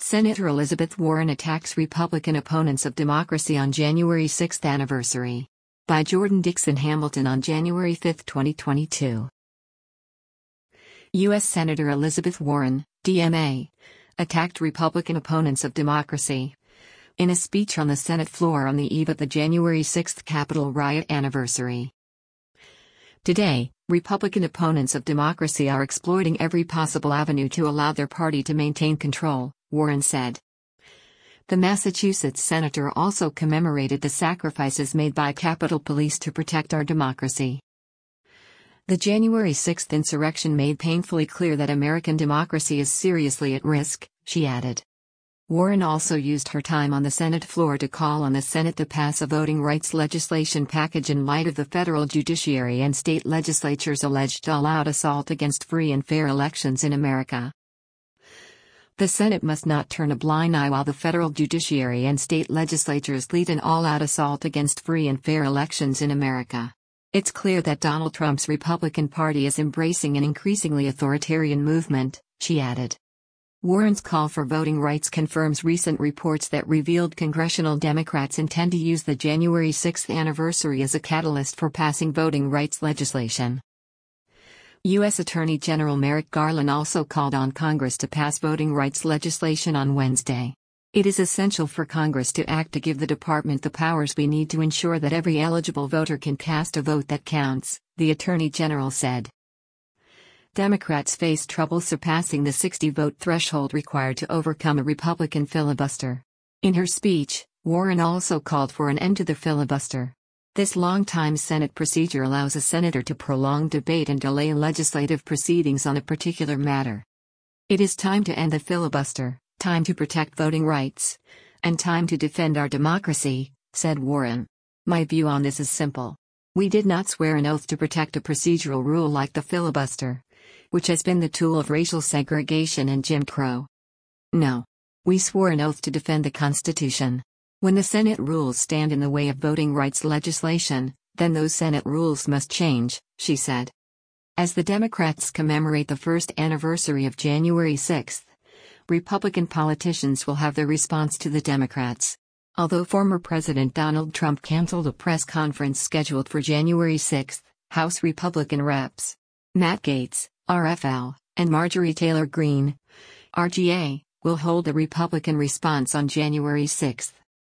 Senator Elizabeth Warren attacks Republican opponents of democracy on January 6 anniversary. By Jordan Dixon Hamilton on January 5, 2022. U.S. Senator Elizabeth Warren, DMA, attacked Republican opponents of democracy. In a speech on the Senate floor on the eve of the January 6 Capitol riot anniversary. Today, Republican opponents of democracy are exploiting every possible avenue to allow their party to maintain control, Warren said. The Massachusetts senator also commemorated the sacrifices made by Capitol Police to protect our democracy. The January 6 insurrection made painfully clear that American democracy is seriously at risk, she added. Warren also used her time on the Senate floor to call on the Senate to pass a voting rights legislation package in light of the federal judiciary and state legislatures' alleged all-out assault against free and fair elections in America. The Senate must not turn a blind eye while the federal judiciary and state legislatures lead an all-out assault against free and fair elections in America. It's clear that Donald Trump's Republican Party is embracing an increasingly authoritarian movement, she added. Warren's call for voting rights confirms recent reports that revealed congressional Democrats intend to use the January 6 anniversary as a catalyst for passing voting rights legislation. U.S. Attorney General Merrick Garland also called on Congress to pass voting rights legislation on Wednesday. It is essential for Congress to act to give the department the powers we need to ensure that every eligible voter can cast a vote that counts, the Attorney General said. Democrats face trouble surpassing the 60-vote threshold required to overcome a Republican filibuster. In her speech, Warren also called for an end to the filibuster. This long-time Senate procedure allows a senator to prolong debate and delay legislative proceedings on a particular matter. It is time to end the filibuster, time to protect voting rights, and time to defend our democracy, said Warren. My view on this is simple. We did not swear an oath to protect a procedural rule like the filibuster, which has been the tool of racial segregation and Jim Crow. No. We swore an oath to defend the Constitution. When the Senate rules stand in the way of voting rights legislation, then those Senate rules must change, she said. As the Democrats commemorate the first anniversary of January 6, Republican politicians will have their response to the Democrats. Although former President Donald Trump canceled a press conference scheduled for January 6, House Republican Reps. Matt Gaetz, RFL, and Marjorie Taylor Greene, RGA, will hold a Republican response on January 6.